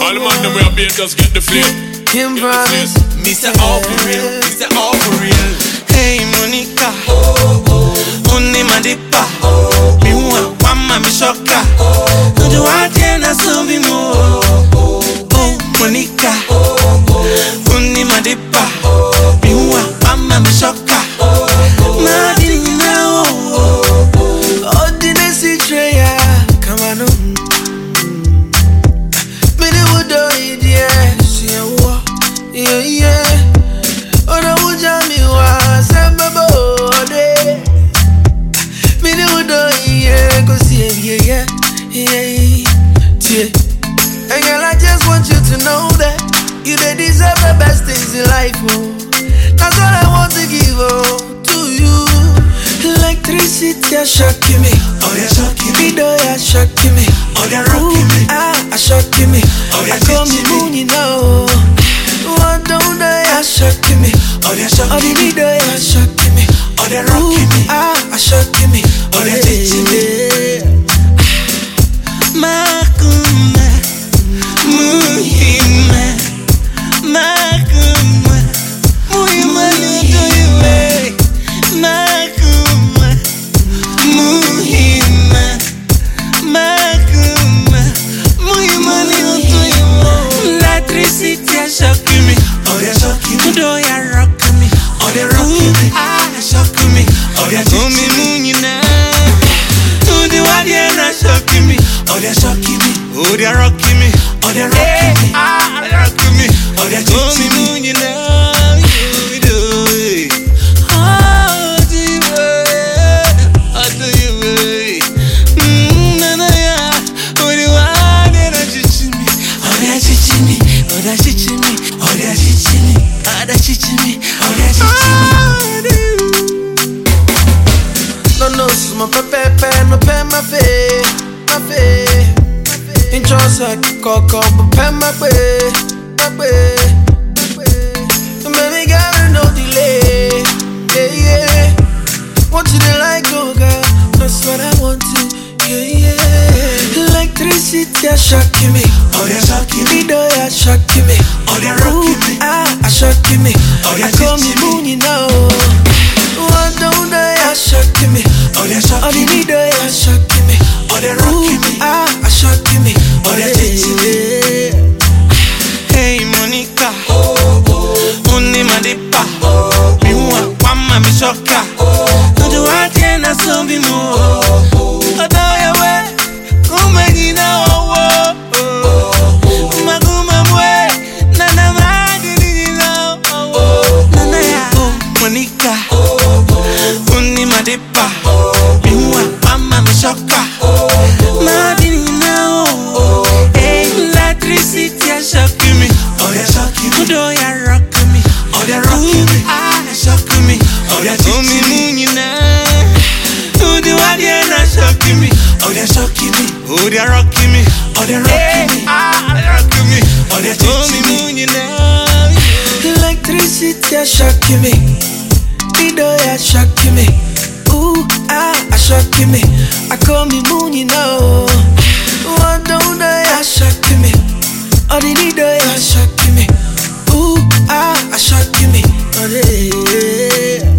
All the man them we are beat, just get the flame. Kim Promise, Mr. All for real, Mr. All for real. Hey Monica, Oni Madipa, mi wa wama mi shoka. Ndu wate na sumbi mo. Oh Monica, Oni Madipa, mi wa wama mi shoka. Madini na Ordinary Treya, come on. Many would do it, yeah. See a war, yeah. Oh, the wood jammy was a babo. Many would do it, yeah. Cause yeah. And girl, I just want you to know that you deserve the best things in life, oh. That's all I want to give, to you. Electricity are shocking me. oh they're shocking me. Video are shocking me. Oh they're rocking me. Are shocking me. Oh they're I call me teaching moon, me. you know. What don't they are shocking me? Oh they're All the shocking me. video are shocking me. Oh they're rocking me. Are shocking me. Oh they're teaching me. Makuma, muhima, makuma, muhima nutoiwe. Makuma, muhima, makuma, muhima nutoiwe. Electricity are shocking me. Oh they're shocking me. Do ya rocking me? Oh they're rocking me. Ah shocking me. Oh they're teaching me. Shocking me, oh they're shocking me, oh they're rocking me, oh they're rocking me, they're rocking me, oh they're teaching me. You know you do, oh do you, na ya, oh you are they're teaching me, oh they're teaching me, oh they're teaching me, oh they're teaching me, oh they're teaching me, oh they're teaching me. No, my pepe, no pen my face. In Johnson, coco, pen my way. Baby girl, no delay. Yeah. Want you to like go, girl. That's what I want to. Yeah. Electricity are shocking me. Oh, they're shocking me. Video are shocking me. Oh, they're rocking me. Are shocking me. Oh, they're I call me teaching moon, me. you know. What don't they are shocking me? Oh, they're All the shocking me. video are shocking me. Oh, they're rocking me. Are shocking me. Oh, they're teaching me. Hey, Monica. Oni Madipa. Mi wa wama mi shoka. Ndu wate na sumbi mo. Odo yewe. Kumejina owo. Maguma mwe. Nana madini na owo. Nana ya. Monica. Oni Madipa. Mi wa wama mi shoka. Madini na owo. Electricity are shocking me. Oh, they're shocking me. Do ya rocking me? Oh, they're rocking me. Ah, shocking me. Oh, they're teaching me. You know. Do the one they're not shocking me. Oh, they're shocking me. Oh, they're rocking me. Oh, they're rocking me. Ah, they're rocking me. Oh, they're teaching me. You know. Electricity are shocking me. Video are shocking me. Are shocking me. I call me moon, you know. What don't they are shocking me? All the video are shocking me. Are shocking me. Oh, yeah.